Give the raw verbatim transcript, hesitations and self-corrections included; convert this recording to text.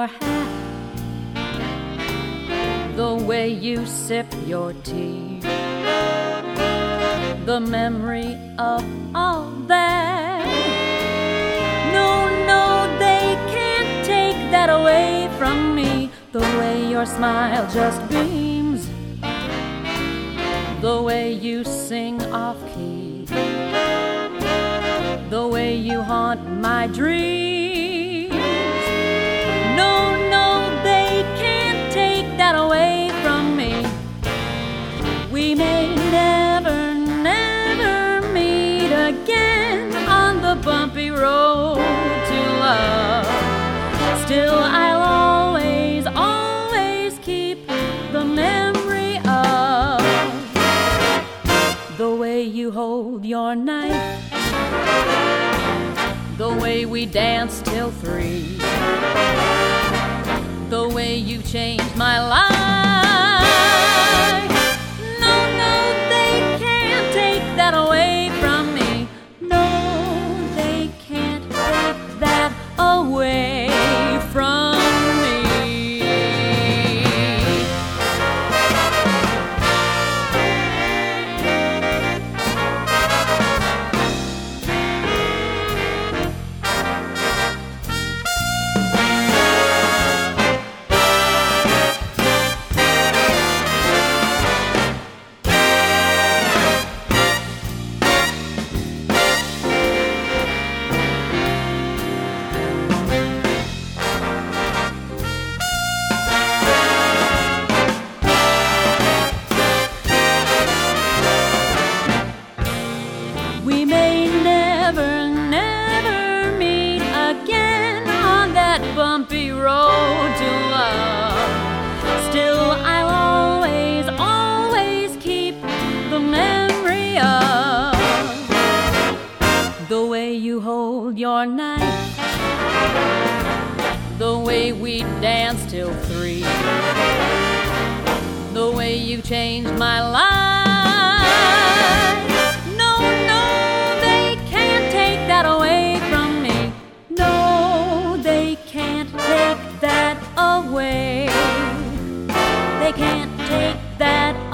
your hat, the way you sip your tea, the memory of all that. No, no, they can't take that away from me. The way your smile just beams, the way you sing off-key, the way you haunt my dreams. No, no, they can't take that away from me. We may never, never meet again on the bumpy road to love. Still, I'll always, always keep the memory of the way you hold your knife, the way we danced till three, the way you changed my life. No, no, they can't take that away from me. No, they can't take that away from me. We may never, never meet again on that bumpy road to love. Still, I'll always, always keep the memory of the way you hold your knife, the way we danced till three, the way you changed my life. That away from me. No, they can't take that away. They can't take that